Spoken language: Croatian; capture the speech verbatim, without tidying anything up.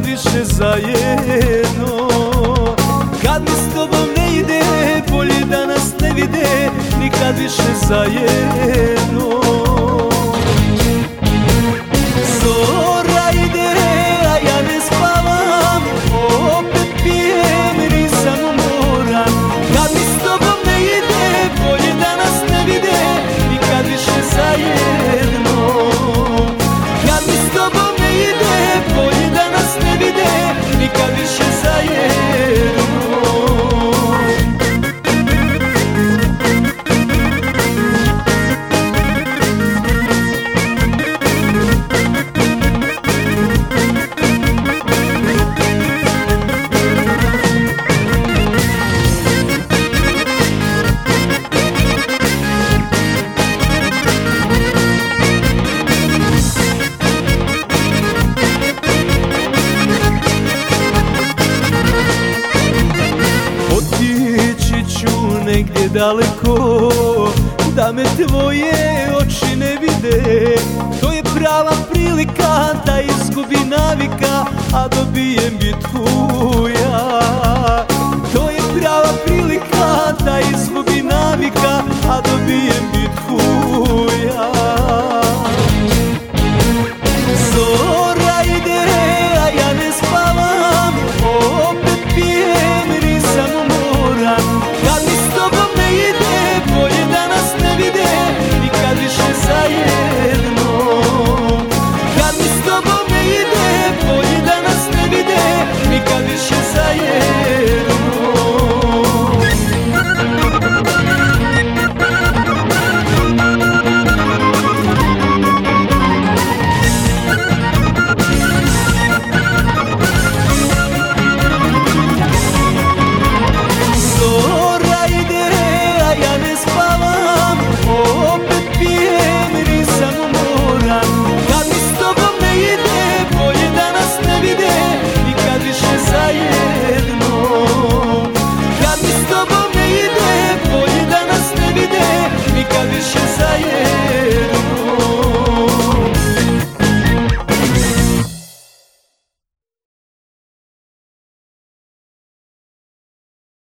nikad više zajedno. Kad mi s tobom ne ide, bolje da nas ne vide, nikad više zajedno. Zora ide, a ja ne spavam, opet pijem, nisam umoran. Kad mi s tobom ne ide, bolje da nas ne vide, nikad više zajedno. Kad mi s tobom ne ide, bolje da nas ne vide, nikad više zajedno. Otići ću negdje daleko, da me tvoje oči ne vide. To je prava prilika da izgubim navika, a dobijem bitku ja. To je prava prilika da izgubim navika, a dobijem bitku